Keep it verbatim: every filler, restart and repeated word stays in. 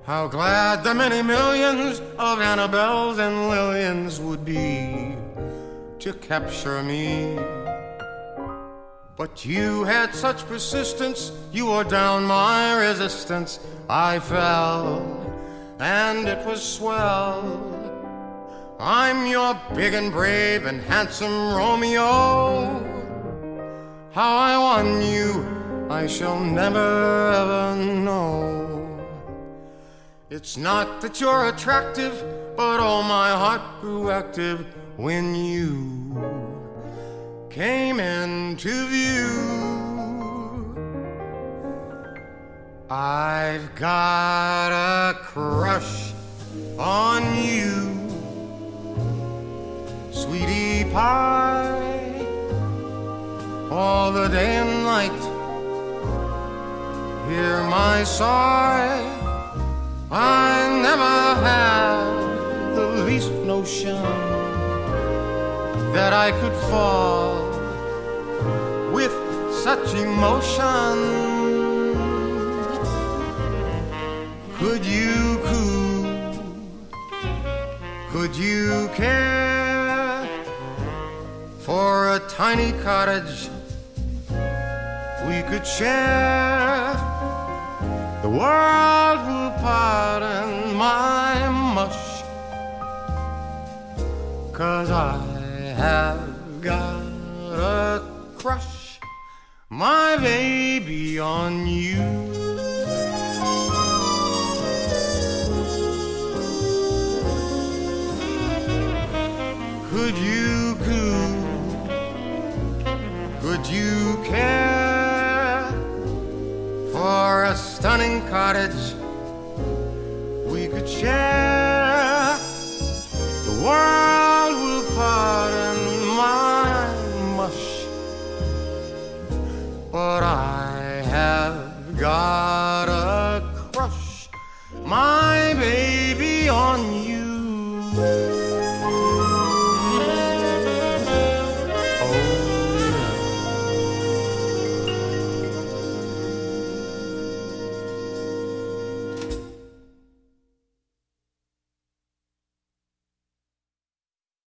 How glad the many millions of Annabelles and Lillians would be to capture me. But you had such persistence, you wore down my resistance. I fell, and it was swell. I'm your big and brave and handsome Romeo. How I won you, I shall never ever know. It's not that you're attractive, but oh, my heart grew active when you came into view. I've got a crush on you, sweetie pie, all the day and night. Hear my sigh, I never had the least notion that I could fall with such emotion. Could you coo? Could you care for a tiny cottage we could share? The world will pardon my mush, 'cause I have got a crush, my baby, on you. Could you coo? Could you care for a stunning cottage we could share? The world will pardon my mush, but I have got a crush, my baby, on you.